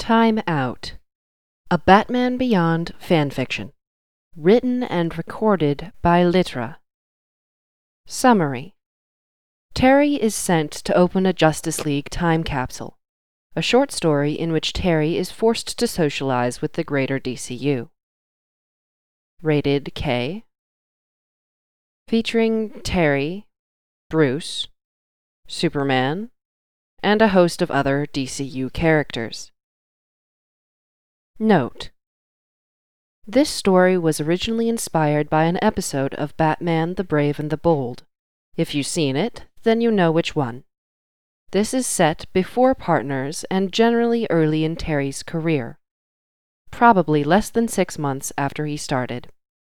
Time Out. A Batman Beyond fanfiction. Written and recorded by Litra. Summary. Terry is sent to open a Justice League time capsule, a short story in which Terry is forced to socialize with the greater DCU. Rated K. Featuring Terry, Bruce, Superman, and a host of other DCU characters. Note: this story was originally inspired by an episode of Batman the Brave and the Bold. If you've seen it, then you know which one. This is set before Partners and generally early in Terry's career, probably less than 6 months after he started.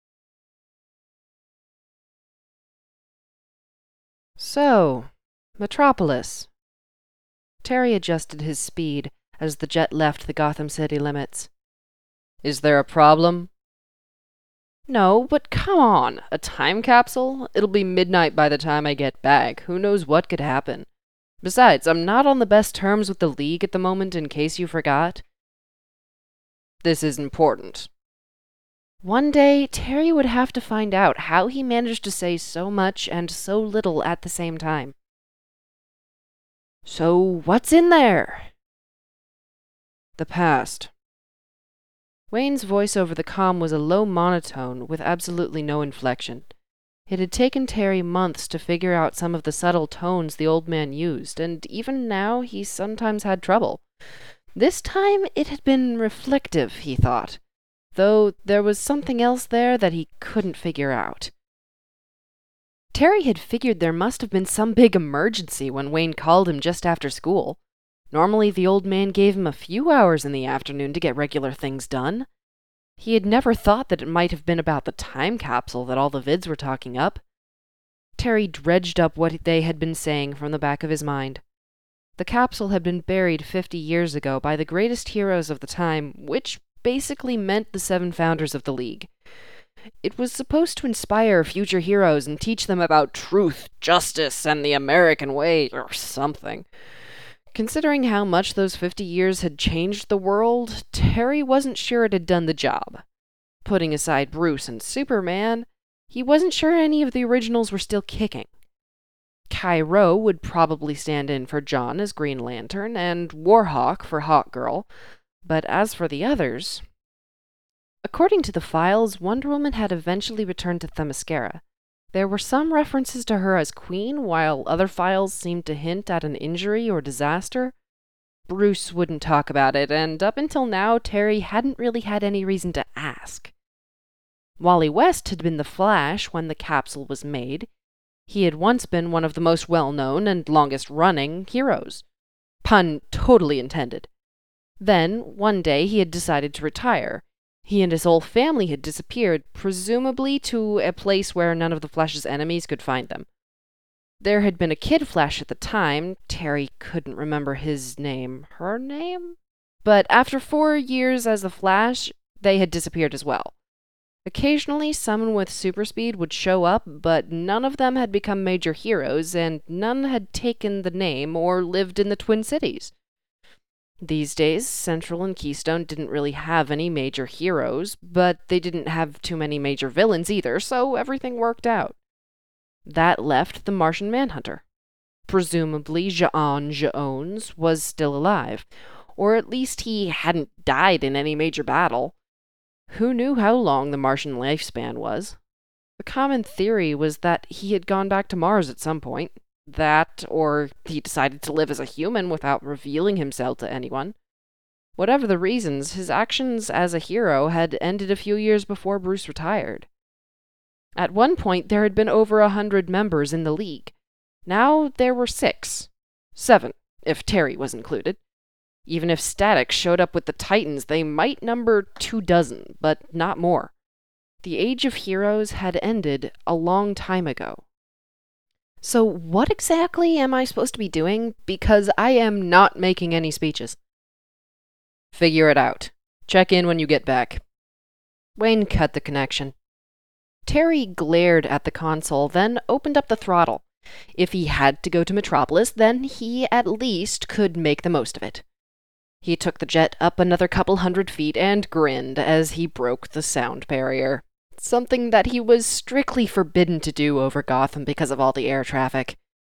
So, Metropolis. Terry adjusted his speed as the jet left the Gotham City limits. Is there a problem? No, but come on, a time capsule? It'll be midnight by the time I get back. Who knows what could happen? Besides, I'm not on the best terms with the League at the moment, in case you forgot. This is important. One day, Terry would have to find out how he managed to say so much and so little at the same time. So, what's in there? The past. Wayne's voice over the comm was a low monotone with absolutely no inflection. It had taken Terry months to figure out some of the subtle tones the old man used, and even now he sometimes had trouble. This time it had been reflective, he thought, though there was something else there that he couldn't figure out. Terry had figured there must have been some big emergency when Wayne called him just after school. Normally the old man gave him a few hours in the afternoon to get regular things done. He had never thought that it might have been about the time capsule that all the vids were talking up. Terry dredged up what they had been saying from the back of his mind. The capsule had been buried 50 years ago by the greatest heroes of the time, which basically meant the 7 founders of the League. It was supposed to inspire future heroes and teach them about truth, justice, and the American way, or something. Considering how much those 50 years had changed the world, Terry wasn't sure it had done the job. Putting aside Bruce and Superman, he wasn't sure any of the originals were still kicking. Kal-El would probably stand in for John as Green Lantern, and Warhawk for Hawkgirl, but as for the others... According to the files, Wonder Woman had eventually returned to Themyscira. There were some references to her as queen, while other files seemed to hint at an injury or disaster. Bruce wouldn't talk about it, and up until now, Terry hadn't really had any reason to ask. Wally West had been the Flash when the capsule was made. He had once been one of the most well-known and longest-running heroes. Pun totally intended. Then, one day, he had decided to retire. He and his whole family had disappeared, presumably to a place where none of the Flash's enemies could find them. There had been a Kid Flash at the time. Terry couldn't remember his name. Her name? But after 4 years as the Flash, they had disappeared as well. Occasionally, someone with super speed would show up, but none of them had become major heroes, and none had taken the name or lived in the Twin Cities. These days, Central and Keystone didn't really have any major heroes, but they didn't have too many major villains either, so everything worked out. That left the Martian Manhunter. Presumably, J'onn J'onzz was still alive, or at least he hadn't died in any major battle. Who knew how long the Martian lifespan was? The common theory was that he had gone back to Mars at some point. That, or he decided to live as a human without revealing himself to anyone. Whatever the reasons, his actions as a hero had ended a few years before Bruce retired. At one point, there had been over 100 members in the League. Now there were 6. 7, if Terry was included. Even if Static showed up with the Titans, they might number 24, but not more. The Age of Heroes had ended a long time ago. So what exactly am I supposed to be doing? Because I am not making any speeches. Figure it out. Check in when you get back. Wayne cut the connection. Terry glared at the console, then opened up the throttle. If he had to go to Metropolis, then he at least could make the most of it. He took the jet up another couple 100 feet and grinned as he broke the sound barrier, something that he was strictly forbidden to do over Gotham because of all the air traffic.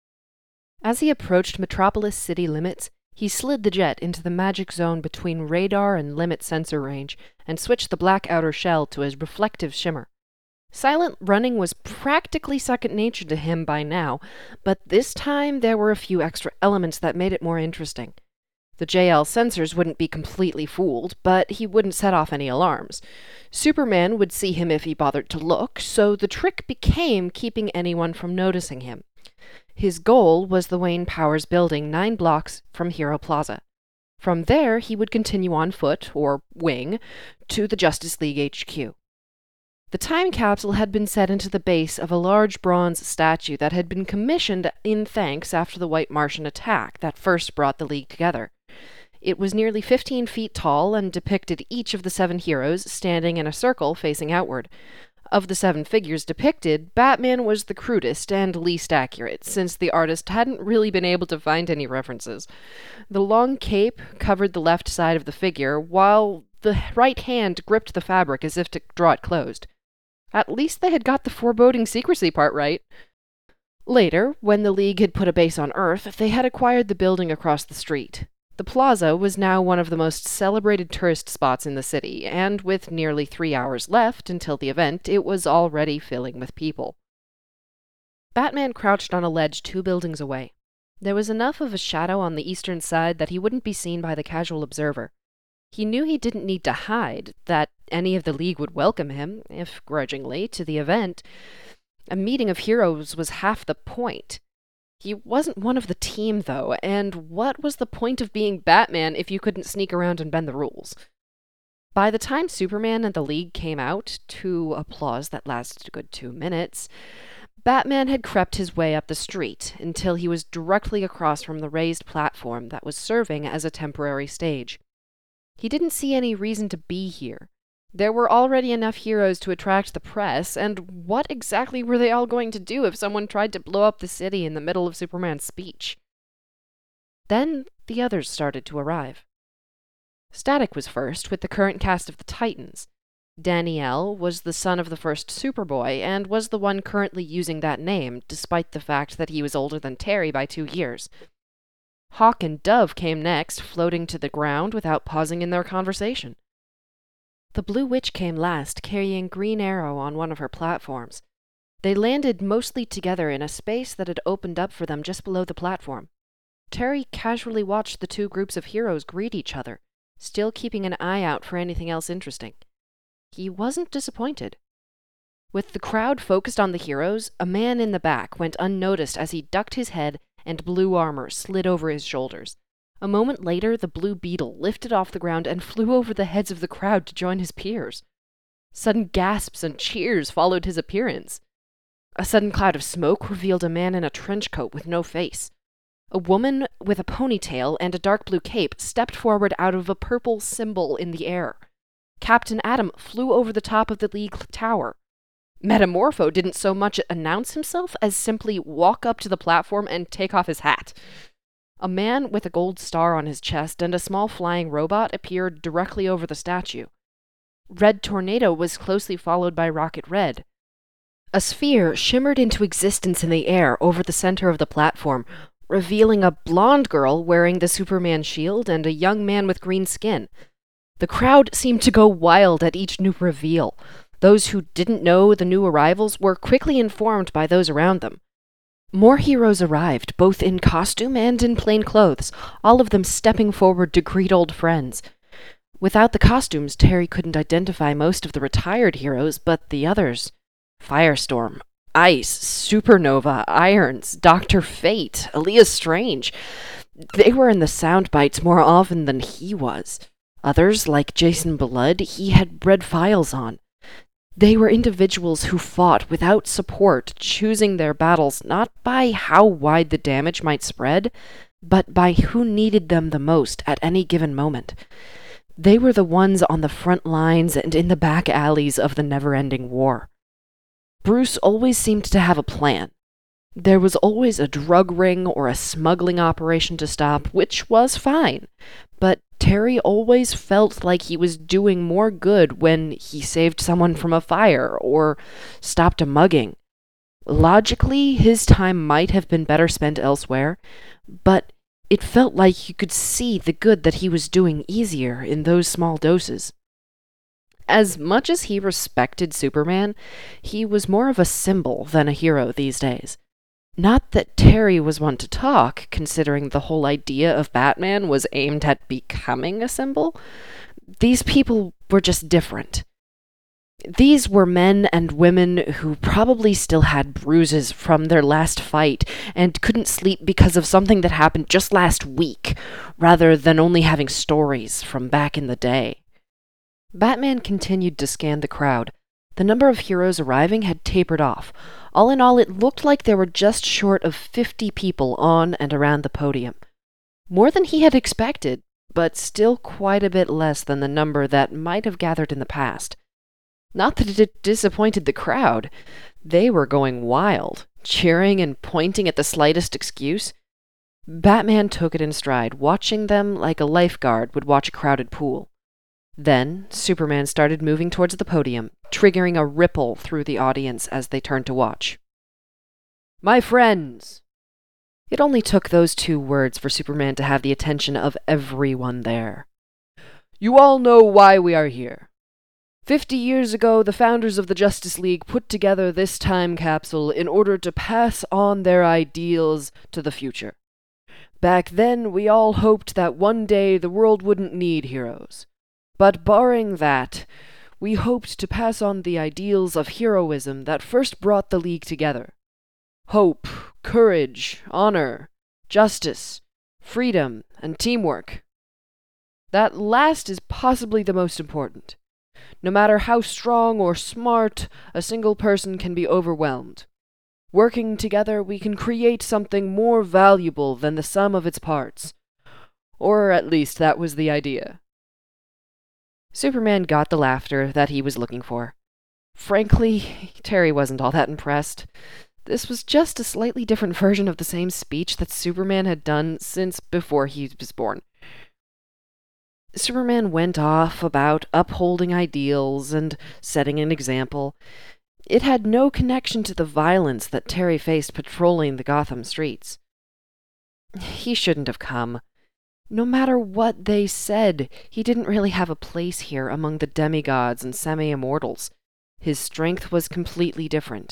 As he approached Metropolis city limits, he slid the jet into the magic zone between radar and limit sensor range and switched the black outer shell to a reflective shimmer. Silent running was practically second nature to him by now, but this time there were a few extra elements that made it more interesting. The JL sensors wouldn't be completely fooled, but he wouldn't set off any alarms. Superman would see him if he bothered to look, so the trick became keeping anyone from noticing him. His goal was the Wayne Powers building 9 blocks from Hero Plaza. From there, he would continue on foot, or wing, to the Justice League HQ. The time capsule had been set into the base of a large bronze statue that had been commissioned in thanks after the White Martian attack that first brought the League together. It was nearly 15 feet tall and depicted each of the 7 heroes standing in a circle facing outward. Of the 7 figures depicted, Batman was the crudest and least accurate, since the artist hadn't really been able to find any references. The long cape covered the left side of the figure, while the right hand gripped the fabric as if to draw it closed. At least they had got the foreboding secrecy part right. Later, when the League had put a base on Earth, they had acquired the building across the street. The plaza was now one of the most celebrated tourist spots in the city, and with nearly 3 hours left until the event, it was already filling with people. Batman crouched on a ledge 2 buildings away. There was enough of a shadow on the eastern side that he wouldn't be seen by the casual observer. He knew he didn't need to hide, that any of the League would welcome him, if grudgingly, to the event. A meeting of heroes was half the point. He wasn't one of the team, though, and what was the point of being Batman if you couldn't sneak around and bend the rules? By the time Superman and the League came out, to applause that lasted a good 2 minutes, Batman had crept his way up the street until he was directly across from the raised platform that was serving as a temporary stage. He didn't see any reason to be here. There were already enough heroes to attract the press, and what exactly were they all going to do if someone tried to blow up the city in the middle of Superman's speech? Then the others started to arrive. Static was first, with the current cast of the Titans. Danielle was the son of the first Superboy, and was the one currently using that name, despite the fact that he was older than Terry by 2 years. Hawk and Dove came next, floating to the ground without pausing in their conversation. The Blue Witch came last, carrying Green Arrow on one of her platforms. They landed mostly together in a space that had opened up for them just below the platform. Terry casually watched the 2 groups of heroes greet each other, still keeping an eye out for anything else interesting. He wasn't disappointed. With the crowd focused on the heroes, a man in the back went unnoticed as he ducked his head and blue armor slid over his shoulders. A moment later, the Blue Beetle lifted off the ground and flew over the heads of the crowd to join his peers. Sudden gasps and cheers followed his appearance. A sudden cloud of smoke revealed a man in a trench coat with no face. A woman with a ponytail and a dark blue cape stepped forward out of a purple symbol in the air. Captain Atom flew over the top of the League Tower. Metamorpho didn't so much announce himself as simply walk up to the platform and take off his hat. A man with a gold star on his chest and a small flying robot appeared directly over the statue. Red Tornado was closely followed by Rocket Red. A sphere shimmered into existence in the air over the center of the platform, revealing a blonde girl wearing the Superman shield and a young man with green skin. The crowd seemed to go wild at each new reveal. Those who didn't know the new arrivals were quickly informed by those around them. More heroes arrived, both in costume and in plain clothes, all of them stepping forward to greet old friends. Without the costumes, Terry couldn't identify most of the retired heroes, but the others. Firestorm, Ice, Supernova, Irons, Dr. Fate, Aaliyah Strange. They were in the sound bites more often than he was. Others, like Jason Blood, he had read files on. They were individuals who fought without support, choosing their battles not by how wide the damage might spread, but by who needed them the most at any given moment. They were the ones on the front lines and in the back alleys of the never-ending war. Bruce always seemed to have a plan. There was always a drug ring or a smuggling operation to stop, which was fine, but Terry always felt like he was doing more good when he saved someone from a fire or stopped a mugging. Logically, his time might have been better spent elsewhere, but it felt like you could see the good that he was doing easier in those small doses. As much as he respected Superman, he was more of a symbol than a hero these days. Not that Terry was one to talk, considering the whole idea of Batman was aimed at becoming a symbol. These people were just different. These were men and women who probably still had bruises from their last fight and couldn't sleep because of something that happened just last week, rather than only having stories from back in the day. Batman continued to scan the crowd. The number of heroes arriving had tapered off. All in all, it looked like there were just short of 50 people on and around the podium. More than he had expected, but still quite a bit less than the number that might have gathered in the past. Not that it disappointed the crowd. They were going wild, cheering and pointing at the slightest excuse. Batman took it in stride, watching them like a lifeguard would watch a crowded pool. Then, Superman started moving towards the podium, triggering a ripple through the audience as they turned to watch. "My friends!" It only took those 2 words for Superman to have the attention of everyone there. "You all know why we are here. 50 years ago, the founders of the Justice League put together this time capsule in order to pass on their ideals to the future. Back then, we all hoped that one day the world wouldn't need heroes. But barring that, we hoped to pass on the ideals of heroism that first brought the League together. Hope, courage, honor, justice, freedom, and teamwork. That last is possibly the most important. No matter how strong or smart, a single person can be overwhelmed. Working together, we can create something more valuable than the sum of its parts. Or at least that was the idea." Superman got the laughter that he was looking for. Frankly, Terry wasn't all that impressed. This was just a slightly different version of the same speech that Superman had done since before he was born. Superman went off about upholding ideals and setting an example. It had no connection to the violence that Terry faced patrolling the Gotham streets. He shouldn't have come. No matter what they said, he didn't really have a place here among the demigods and semi-immortals. His strength was completely different.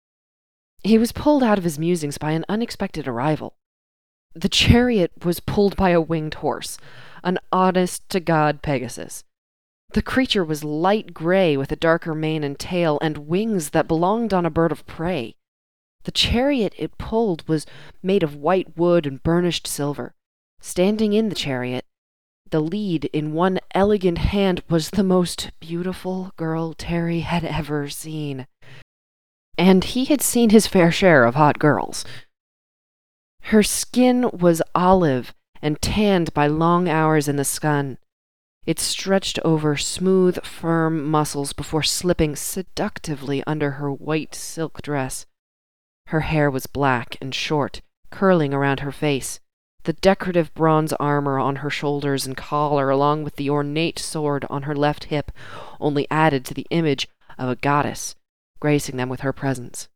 He was pulled out of his musings by an unexpected arrival. The chariot was pulled by a winged horse, an honest-to-God Pegasus. The creature was light gray with a darker mane and tail and wings that belonged on a bird of prey. The chariot it pulled was made of white wood and burnished silver. Standing in the chariot, the lead in one elegant hand, was the most beautiful girl Terry had ever seen. And he had seen his fair share of hot girls. Her skin was olive and tanned by long hours in the sun. It stretched over smooth, firm muscles before slipping seductively under her white silk dress. Her hair was black and short, curling around her face. The decorative bronze armor on her shoulders and collar, along with the ornate sword on her left hip, only added to the image of a goddess, gracing them with her presence.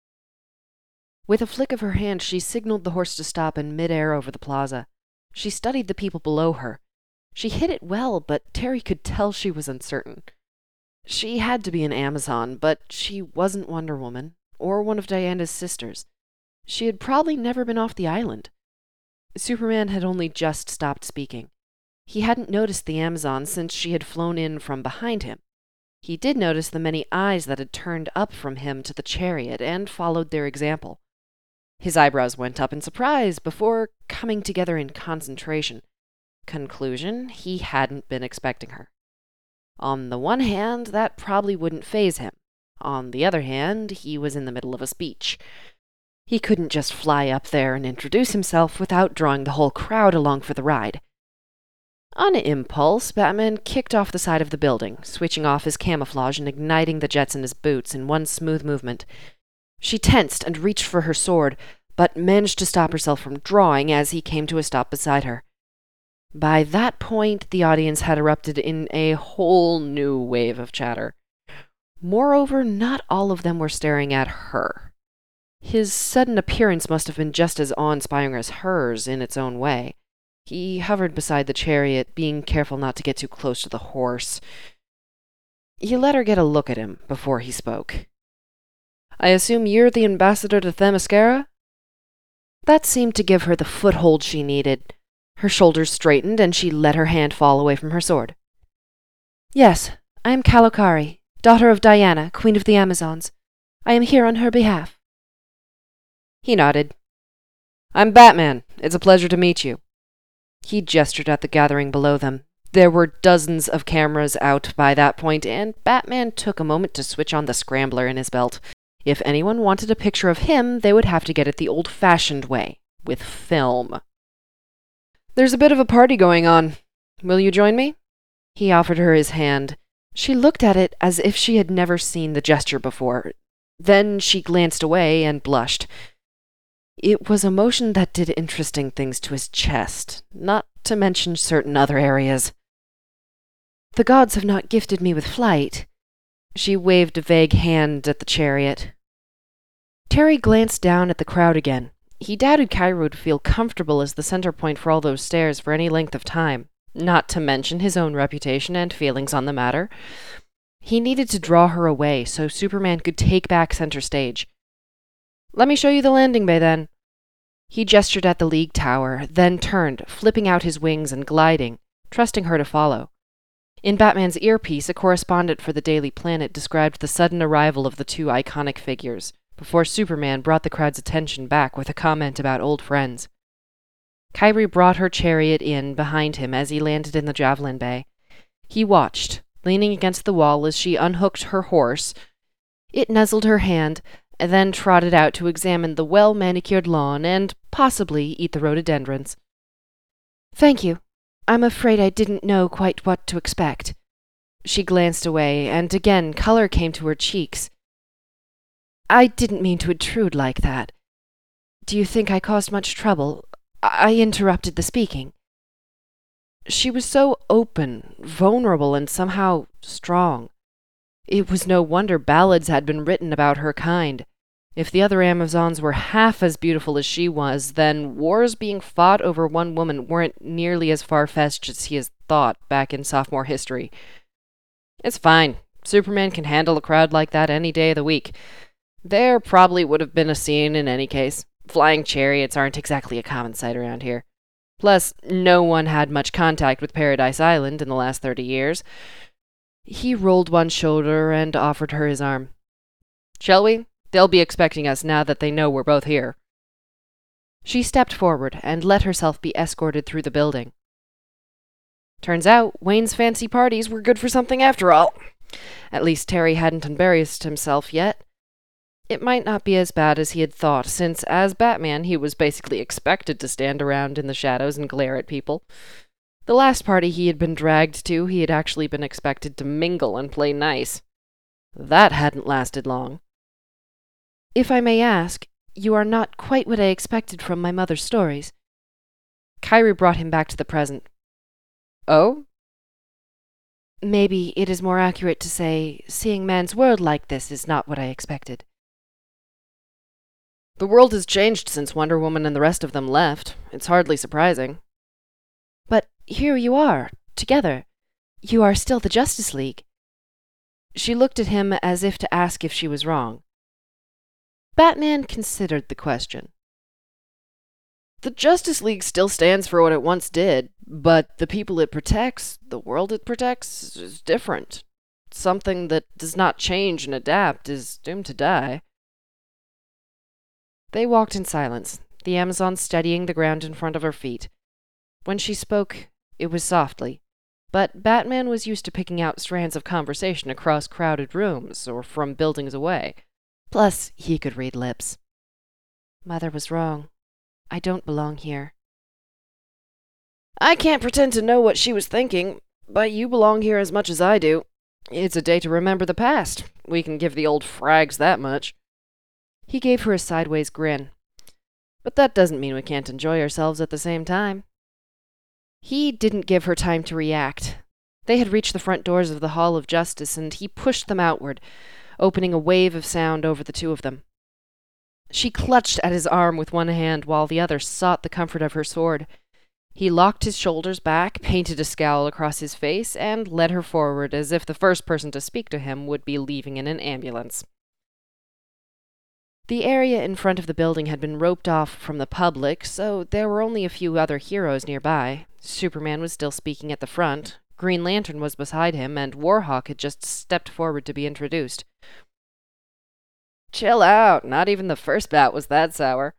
With a flick of her hand, she signaled the horse to stop in mid-air over the plaza. She studied the people below her. She hit it well, but Terry could tell she was uncertain. She had to be an Amazon, but she wasn't Wonder Woman, or one of Diana's sisters. She had probably never been off the island. Superman had only just stopped speaking. He hadn't noticed the Amazon since she had flown in from behind him. He did notice the many eyes that had turned up from him to the chariot and followed their example. His eyebrows went up in surprise before coming together in concentration. Conclusion, he hadn't been expecting her. On the one hand, that probably wouldn't faze him. On the other hand, he was in the middle of a speech. He couldn't just fly up there and introduce himself without drawing the whole crowd along for the ride. On impulse, Batman kicked off the side of the building, switching off his camouflage and igniting the jets in his boots in one smooth movement. She tensed and reached for her sword, but managed to stop herself from drawing as he came to a stop beside her. By that point, the audience had erupted in a whole new wave of chatter. Moreover, not all of them were staring at her. His sudden appearance must have been just as awe-inspiring as hers in its own way. He hovered beside the chariot, being careful not to get too close to the horse. He let her get a look at him before he spoke. "I assume you're the ambassador to Themyscira?" That seemed to give her the foothold she needed. Her shoulders straightened, and she let her hand fall away from her sword. "Yes, I am Kalokari, daughter of Diana, Queen of the Amazons. I am here on her behalf." He nodded. "I'm Batman. It's a pleasure to meet you." He gestured at the gathering below them. There were dozens of cameras out by that point, and Batman took a moment to switch on the scrambler in his belt. If anyone wanted a picture of him, they would have to get it the old-fashioned way, with film. "There's a bit of a party going on. Will you join me?" He offered her his hand. She looked at it as if she had never seen the gesture before. Then she glanced away and blushed. It was a motion that did interesting things to his chest, not to mention certain other areas. "The gods have not gifted me with flight." She waved a vague hand at the chariot. Terry glanced down at the crowd again. He doubted Kyra would feel comfortable as the center point for all those stairs for any length of time, not to mention his own reputation and feelings on the matter. He needed to draw her away so Superman could take back center stage. "Let me show you the landing bay, then." He gestured at the League Tower, then turned, flipping out his wings and gliding, trusting her to follow. In Batman's earpiece, a correspondent for the Daily Planet described the sudden arrival of the two iconic figures, before Superman brought the crowd's attention back with a comment about old friends. Kyrie brought her chariot in behind him as he landed in the Javelin Bay. He watched, leaning against the wall as she unhooked her horse. It nuzzled her hand, and then trotted out to examine the well-manicured lawn and possibly eat the rhododendrons. "Thank you. I'm afraid I didn't know quite what to expect." She glanced away, and again color came to her cheeks. "I didn't mean to intrude like that. Do you think I caused much trouble? I interrupted the speaking." She was so open, vulnerable, and somehow strong. It was no wonder ballads had been written about her kind. If the other Amazons were half as beautiful as she was, then wars being fought over one woman weren't nearly as far-fetched as he had thought back in sophomore history. "It's fine. Superman can handle a crowd like that any day of the week. There probably would have been a scene in any case. Flying chariots aren't exactly a common sight around here. Plus, no one had much contact with Paradise Island in the last 30 years. He rolled one shoulder and offered her his arm. "Shall we? They'll be expecting us now that they know we're both here." She stepped forward and let herself be escorted through the building. Turns out, Wayne's fancy parties were good for something after all. At least Terry hadn't embarrassed himself yet. It might not be as bad as he had thought, since as Batman he was basically expected to stand around in the shadows and glare at people. The last party he had been dragged to, he had actually been expected to mingle and play nice. That hadn't lasted long. "If I may ask, you are not quite what I expected from my mother's stories." Kyrie brought him back to the present. "Oh?" "Maybe it is more accurate to say, seeing man's world like this is not what I expected." "The world has changed since Wonder Woman and the rest of them left. It's hardly surprising." "But here you are, together. You are still the Justice League." She looked at him as if to ask if she was wrong. Batman considered the question. "The Justice League still stands for what it once did, but the people it protects, the world it protects, is different. Something that does not change and adapt is doomed to die." They walked in silence, the Amazon steadying the ground in front of her feet. When she spoke, it was softly, but Batman was used to picking out strands of conversation across crowded rooms or from buildings away. Plus, he could read lips. "Mother was wrong. I don't belong here." "I can't pretend to know what she was thinking, but you belong here as much as I do. It's a day to remember the past. We can give the old frags that much." He gave her a sideways grin. "But that doesn't mean we can't enjoy ourselves at the same time." He didn't give her time to react. They had reached the front doors of the Hall of Justice, and he pushed them outward, opening a wave of sound over the two of them. She clutched at his arm with one hand while the other sought the comfort of her sword. He locked his shoulders back, painted a scowl across his face, and led her forward as if the first person to speak to him would be leaving in an ambulance. The area in front of the building had been roped off from the public, so there were only a few other heroes nearby. Superman was still speaking at the front, Green Lantern was beside him, and Warhawk had just stepped forward to be introduced. "Chill out, not even the first bat was that sour."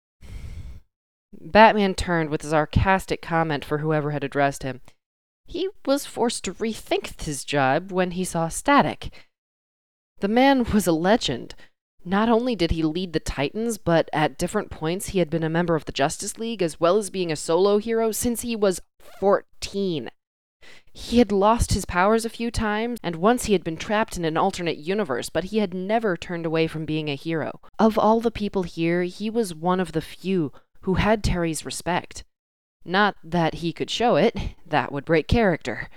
Batman turned with a sarcastic comment for whoever had addressed him. He was forced to rethink his job when he saw Static. The man was a legend. Not only did he lead the Titans, but at different points he had been a member of the Justice League, as well as being a solo hero since he was 14. He had lost his powers a few times, and once he had been trapped in an alternate universe, but he had never turned away from being a hero. Of all the people here, he was one of the few who had Terry's respect. Not that he could show it, that would break character.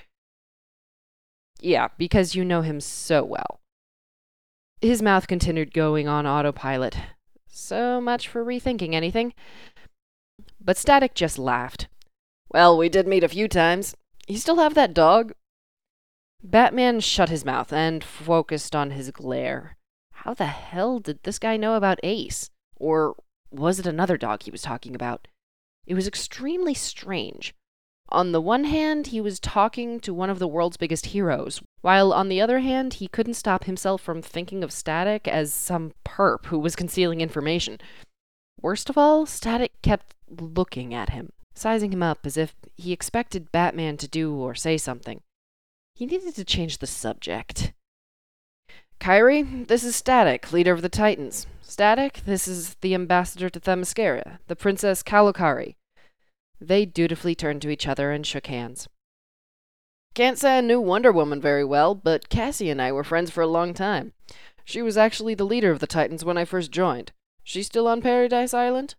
Yeah, because you know him so well. His mouth continued going on autopilot. So much for rethinking anything. But Static just laughed. "Well, we did meet a few times. You still have that dog?" Batman shut his mouth and focused on his glare. How the hell did this guy know about Ace? Or was it another dog he was talking about? It was extremely strange. On the one hand, he was talking to one of the world's biggest heroes, while on the other hand, he couldn't stop himself from thinking of Static as some perp who was concealing information. Worst of all, Static kept looking at him, sizing him up as if he expected Batman to do or say something. He needed to change the subject. "Kyrie, this is Static, leader of the Titans. Static, this is the ambassador to Themyscira, the Princess Kalokari." They dutifully turned to each other and shook hands. "Can't say I knew Wonder Woman very well, but Cassie and I were friends for a long time. She was actually the leader of the Titans when I first joined. She's still on Paradise Island?"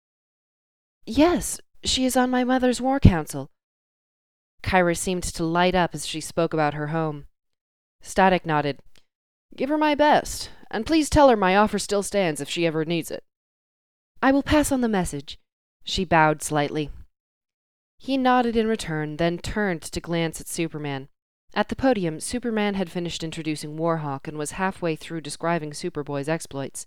"Yes, she is on my mother's war council." Kyra seemed to light up as she spoke about her home. Static nodded. "Give her my best, and please tell her my offer still stands if she ever needs it." "I will pass on the message." She bowed slightly. He nodded in return, then turned to glance at Superman. At the podium, Superman had finished introducing Warhawk and was halfway through describing Superboy's exploits.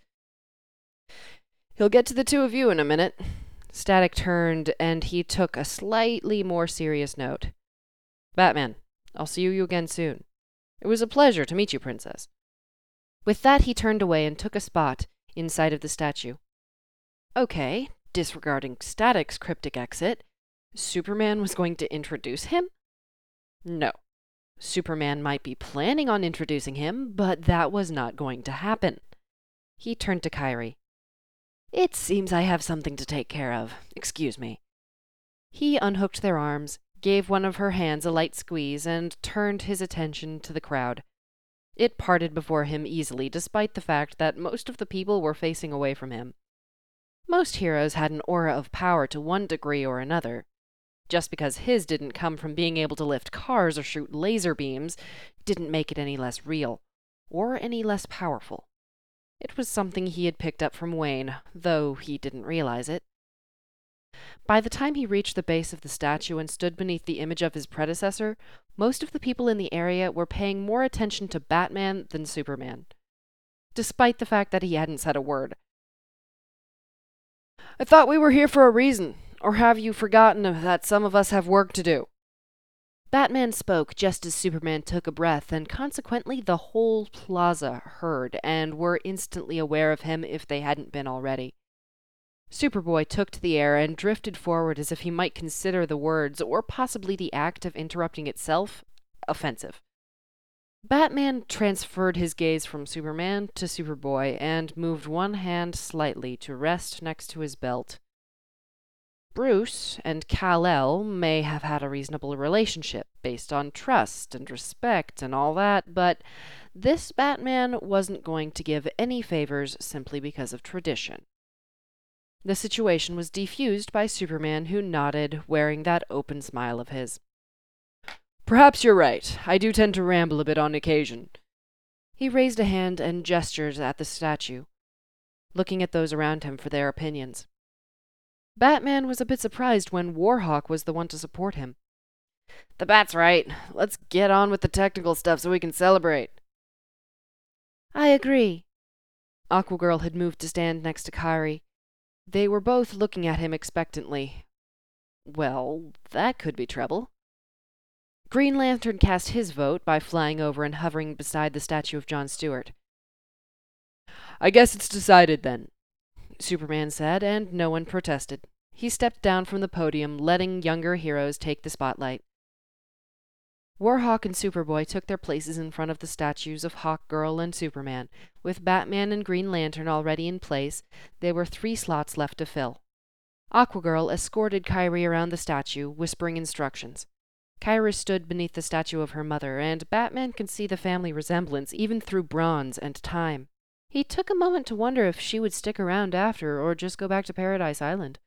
"He'll get to the two of you in a minute." Static turned, and he took a slightly more serious note. "Batman, I'll see you again soon. It was a pleasure to meet you, Princess." With that, he turned away and took a spot inside of the statue. Okay, disregarding Static's cryptic exit, Superman was going to introduce him? No. Superman might be planning on introducing him, but that was not going to happen. He turned to Kyrie. "It seems I have something to take care of. Excuse me." He unhooked their arms, gave one of her hands a light squeeze, and turned his attention to the crowd. It parted before him easily, despite the fact that most of the people were facing away from him. Most heroes had an aura of power to one degree or another. Just because his didn't come from being able to lift cars or shoot laser beams didn't make it any less real, or any less powerful. It was something he had picked up from Wayne, though he didn't realize it. By the time he reached the base of the statue and stood beneath the image of his predecessor, most of the people in the area were paying more attention to Batman than Superman, despite the fact that he hadn't said a word. "I thought we were here for a reason. Or have you forgotten that some of us have work to do?" Batman spoke just as Superman took a breath, and consequently the whole plaza heard and were instantly aware of him if they hadn't been already. Superboy took to the air and drifted forward as if he might consider the words, or possibly the act of interrupting itself, offensive. Batman transferred his gaze from Superman to Superboy and moved one hand slightly to rest next to his belt. Bruce and Kal-El may have had a reasonable relationship based on trust and respect and all that, but this Batman wasn't going to give any favors simply because of tradition. The situation was defused by Superman, who nodded, wearing that open smile of his. "Perhaps you're right. I do tend to ramble a bit on occasion." He raised a hand and gestured at the statue, looking at those around him for their opinions. Batman was a bit surprised when Warhawk was the one to support him. "The Bat's right. Let's get on with the technical stuff so we can celebrate." "I agree." Aquagirl had moved to stand next to Kyrie. They were both looking at him expectantly. Well, that could be trouble. Green Lantern cast his vote by flying over and hovering beside the statue of John Stewart. "I guess it's decided then," Superman said, and no one protested. He stepped down from the podium, letting younger heroes take the spotlight. Warhawk and Superboy took their places in front of the statues of Hawkgirl and Superman. With Batman and Green Lantern already in place, there were 3 slots left to fill. Aquagirl escorted Kyrie around the statue, whispering instructions. Kyra stood beneath the statue of her mother, and Batman could see the family resemblance even through bronze and time. He took a moment to wonder if she would stick around after or just go back to Paradise Island.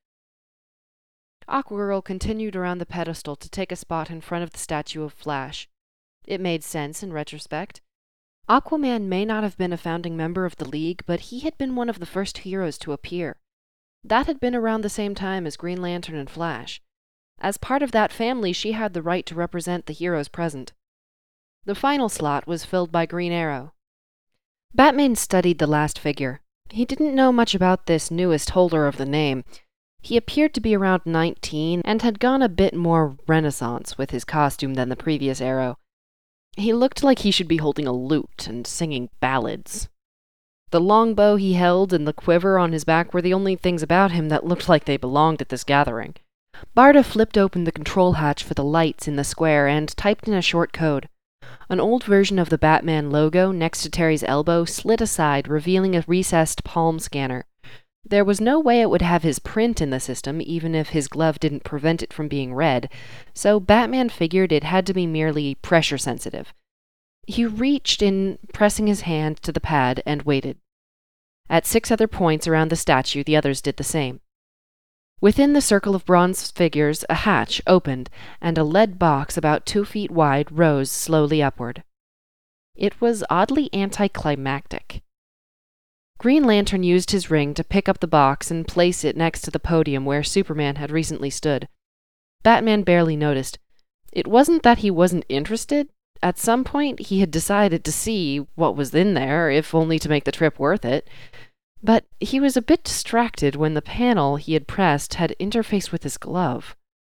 Aquagirl continued around the pedestal to take a spot in front of the statue of Flash. It made sense in retrospect. Aquaman may not have been a founding member of the League, but he had been one of the first heroes to appear. That had been around the same time as Green Lantern and Flash. As part of that family, she had the right to represent the heroes present. The final slot was filled by Green Arrow. Batman studied the last figure. He didn't know much about this newest holder of the name. He appeared to be around 19 and had gone a bit more Renaissance with his costume than the previous Arrow. He looked like he should be holding a lute and singing ballads. The longbow he held and the quiver on his back were the only things about him that looked like they belonged at this gathering. Barda flipped open the control hatch for the lights in the square and typed in a short code. An old version of the Batman logo next to Terry's elbow slid aside, revealing a recessed palm scanner. There was no way it would have his print in the system, even if his glove didn't prevent it from being read, so Batman figured it had to be merely pressure-sensitive. He reached in, pressing his hand to the pad, and waited. At 6 other points around the statue, the others did the same. Within the circle of bronze figures, a hatch opened, and a lead box about 2 feet wide rose slowly upward. It was oddly anticlimactic. Green Lantern used his ring to pick up the box and place it next to the podium where Superman had recently stood. Batman barely noticed. It wasn't that he wasn't interested. At some point, he had decided to see what was in there, if only to make the trip worth it. But he was a bit distracted when the panel he had pressed had interfaced with his glove.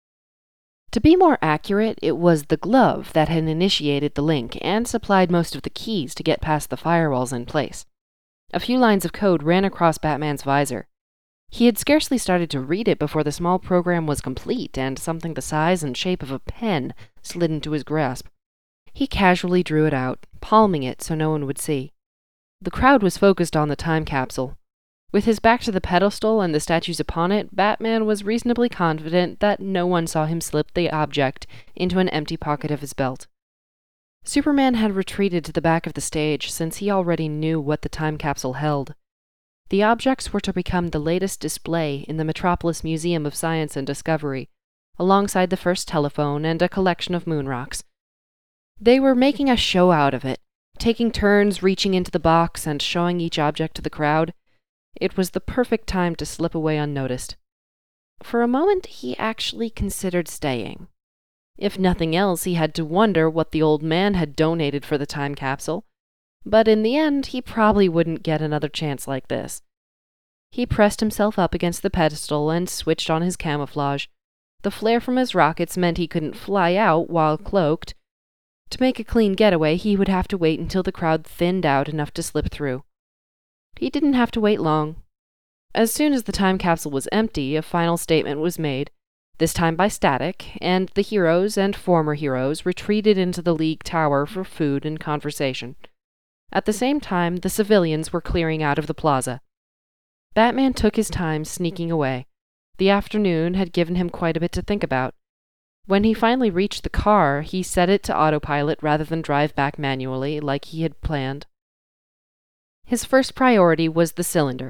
To be more accurate, it was the glove that had initiated the link and supplied most of the keys to get past the firewalls in place. A few lines of code ran across Batman's visor. He had scarcely started to read it before the small program was complete and something the size and shape of a pen slid into his grasp. He casually drew it out, palming it so no one would see. The crowd was focused on the time capsule. With his back to the pedestal and the statues upon it, Batman was reasonably confident that no one saw him slip the object into an empty pocket of his belt. Superman had retreated to the back of the stage since he already knew what the time capsule held. The objects were to become the latest display in the Metropolis Museum of Science and Discovery, alongside the first telephone and a collection of moon rocks. They were making a show out of it, taking turns reaching into the box and showing each object to the crowd. It was the perfect time to slip away unnoticed. For a moment, he actually considered staying. If nothing else, he had to wonder what the old man had donated for the time capsule. But in the end, he probably wouldn't get another chance like this. He pressed himself up against the pedestal and switched on his camouflage. The flare from his rockets meant he couldn't fly out while cloaked. To make a clean getaway, he would have to wait until the crowd thinned out enough to slip through. He didn't have to wait long. As soon as the time capsule was empty, a final statement was made, this time by static, and the heroes and former heroes retreated into the League Tower for food and conversation. At the same time, the civilians were clearing out of the plaza. Batman took his time sneaking away. The afternoon had given him quite a bit to think about. When he finally reached the car, he set it to autopilot rather than drive back manually like he had planned. His first priority was the cylinder.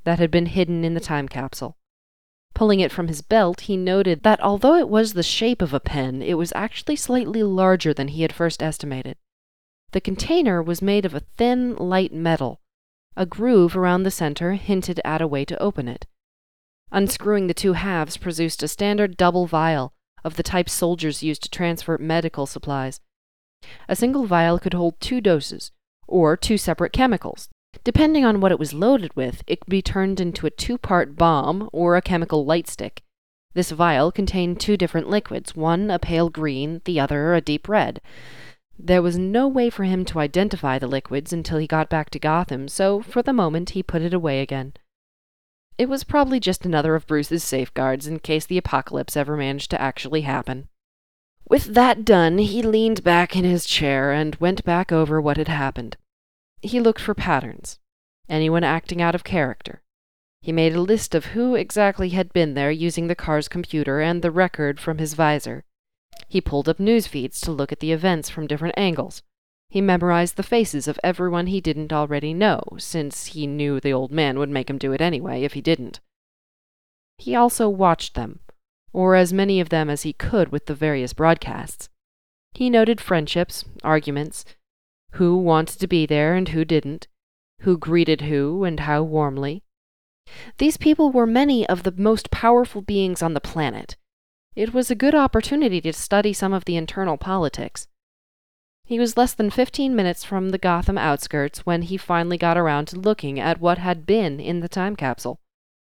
that had been hidden in the time capsule. Pulling it from his belt, he noted that although it was the shape of a pen, it was actually slightly larger than he had first estimated. The container was made of a thin, light metal. A groove around the center hinted at a way to open it. Unscrewing the two halves produced a standard double vial of the type soldiers used to transfer medical supplies. A single vial could hold 2 doses, or 2 separate chemicals. Depending on what it was loaded with, it could be turned into a 2-part bomb or a chemical light stick. This vial contained 2 different liquids, one a pale green, the other a deep red. There was no way for him to identify the liquids until he got back to Gotham, so for the moment he put it away again. It was probably just another of Bruce's safeguards in case the apocalypse ever managed to actually happen. With that done, he leaned back in his chair and went back over what had happened. He looked for patterns. Anyone acting out of character. He made a list of who exactly had been there using the car's computer and the record from his visor. He pulled up news feeds to look at the events from different angles. He memorized the faces of everyone he didn't already know, since he knew the old man would make him do it anyway if he didn't. He also watched them, or as many of them as he could with the various broadcasts. He noted friendships, arguments, who wanted to be there and who didn't, who greeted who and how warmly. These people were many of the most powerful beings on the planet. It was a good opportunity to study some of the internal politics. He was less than 15 minutes from the Gotham outskirts when he finally got around to looking at what had been in the time capsule.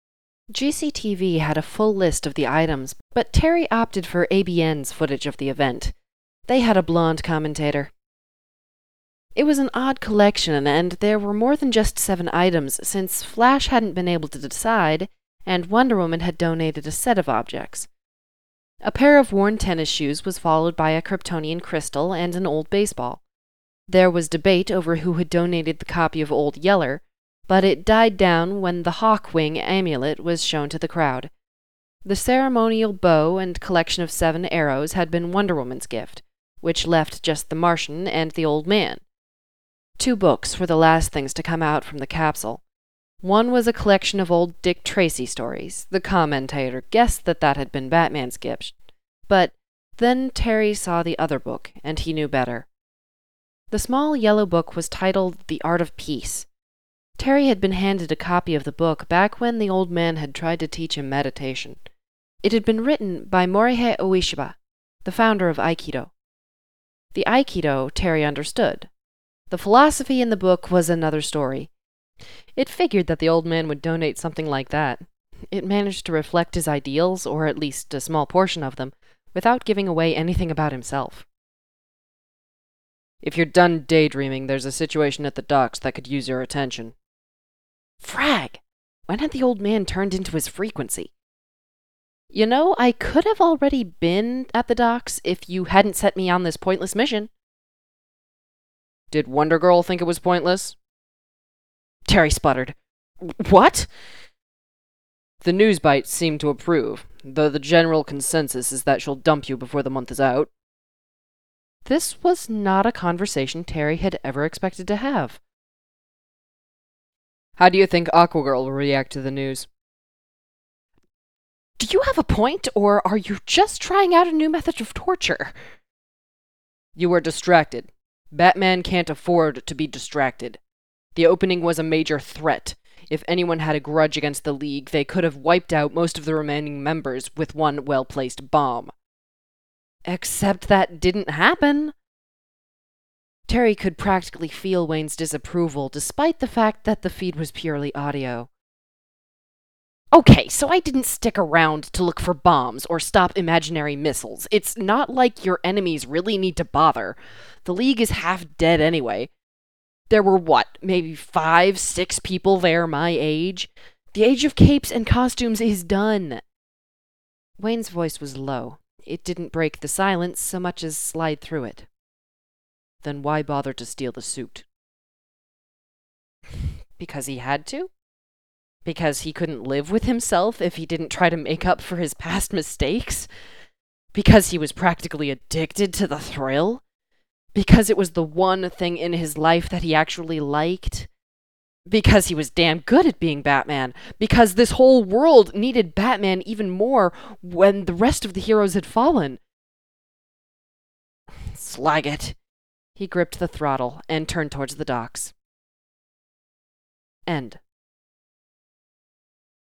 GCTV had a full list of the items, but Terry opted for ABN's footage of the event. They had a blonde commentator. It was an odd collection, and there were more than just 7 items, since Flash hadn't been able to decide, and Wonder Woman had donated a set of objects. A pair of worn tennis shoes was followed by a Kryptonian crystal and an old baseball. There was debate over who had donated the copy of Old Yeller, but it died down when the Hawkwing amulet was shown to the crowd. The ceremonial bow and collection of 7 arrows had been Wonder Woman's gift, which left just the Martian and the old man. 2 books were the last things to come out from the capsule. One was a collection of old Dick Tracy stories. The commentator guessed that had been Batman's gift, but then Terry saw the other book, and he knew better. The small yellow book was titled The Art of Peace. Terry had been handed a copy of the book back when the old man had tried to teach him meditation. It had been written by Morihei Ueshiba, the founder of Aikido. The Aikido Terry understood. The philosophy in the book was another story. It figured that the old man would donate something like that. It managed to reflect his ideals, or at least a small portion of them, without giving away anything about himself. If you're done daydreaming, there's a situation at the docks that could use your attention. Frag! When had the old man turned into his frequency? You know, I could have already been at the docks if you hadn't set me on this pointless mission. Did Wonder Girl think it was pointless? Terry sputtered. What? The news bites seem to approve, though the general consensus is that she'll dump you before the month is out. This was not a conversation Terry had ever expected to have. How do you think Aquagirl will react to the news? Do you have a point, or are you just trying out a new method of torture? You were distracted. Batman can't afford to be distracted. The opening was a major threat. If anyone had a grudge against the League, they could have wiped out most of the remaining members with one well-placed bomb. Except that didn't happen. Terry could practically feel Wayne's disapproval, despite the fact that the feed was purely audio. Okay, so I didn't stick around to look for bombs or stop imaginary missiles. It's not like your enemies really need to bother. The League is half dead anyway. There were maybe 5, 6 people there my age? The age of capes and costumes is done. Wayne's voice was low. It didn't break the silence so much as slide through it. Then why bother to steal the suit? Because he had to? Because he couldn't live with himself if he didn't try to make up for his past mistakes? Because he was practically addicted to the thrill? Because it was the one thing in his life that he actually liked? Because he was damn good at being Batman. Because this whole world needed Batman even more when the rest of the heroes had fallen. Slag it. He gripped the throttle and turned towards the docks. End.